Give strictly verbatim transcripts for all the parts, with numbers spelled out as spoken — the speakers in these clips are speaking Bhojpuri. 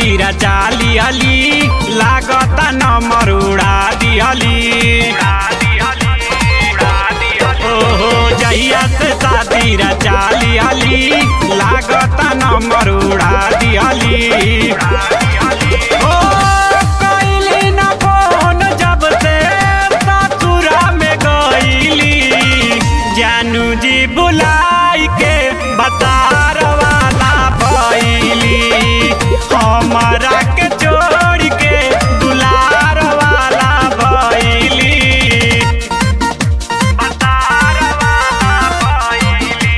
सातीरा चाली अली लागता नंबर उड़ा दिहली। ओहो जहिया से सातीरा चाली अली लागता नंबर उड़ा दिहली। ओ कइली न फोन जब से ससुरा में गइली, जानू जी बुलाई के बतार वाला भइली। हमरा के छोड़ के दुलार वाला भइली, बतार वाला भइली।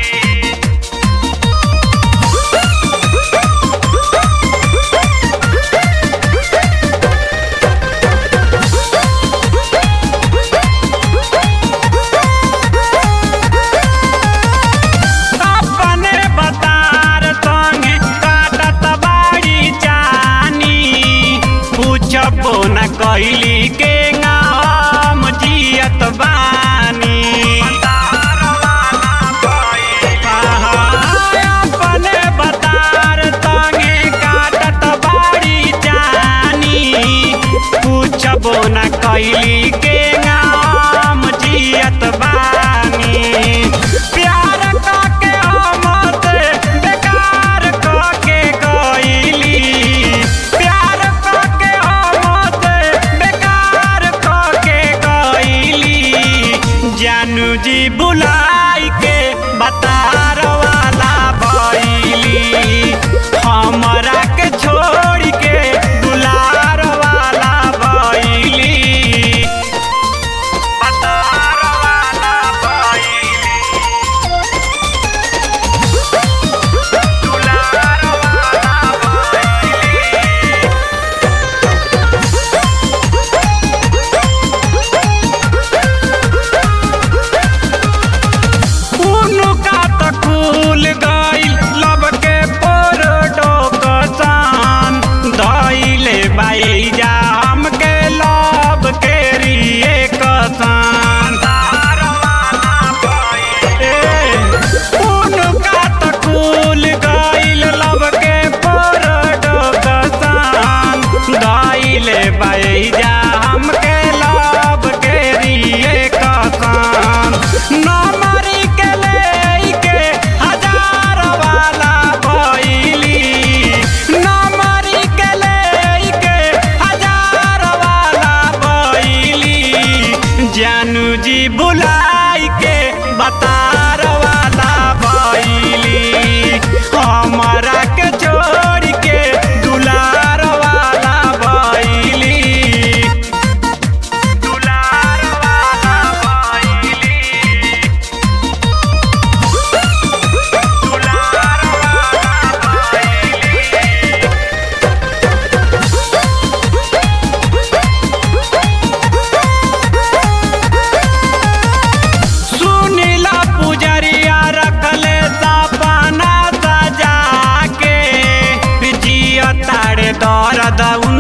अपने बतार संगे काटत बाड़ी जानी, पूछबो न कइली के हम जियत बानी। अपने बतार संगे काटत बाड़ी जानी, पूछबो न कइली के हम जियत बानी। प्यार काके हमसे बेकार काके गइली, प्यार काके हमसे बेकार काके गइली। जानू जी बुलाई के बतार वाला भइली, हमरा के छोड़ के दुलार वाला भइली, बतार वाला भइली, दुलार वाला भइली। उनका त खुल गइल लब के पोरडो कसान, धइले बाईजा हमके लब के रिए कसान। ए, उनका त खुल गइल लब के पोरडो कसान, धइले बाईजा हमके लब के रिए कसान। नमरी के लेके हजार वाला भइली, नमरी के लेके हजार वाला भइली। जानू जी बुलाई के बतार वाला भइली, हमरा के छोड़ के दुलार वाला भइली, दुलार वाला भइली, दुलार वाला भइली। सुनीला पुजरिया रखले सपना सजा के, जिया तारे दर्द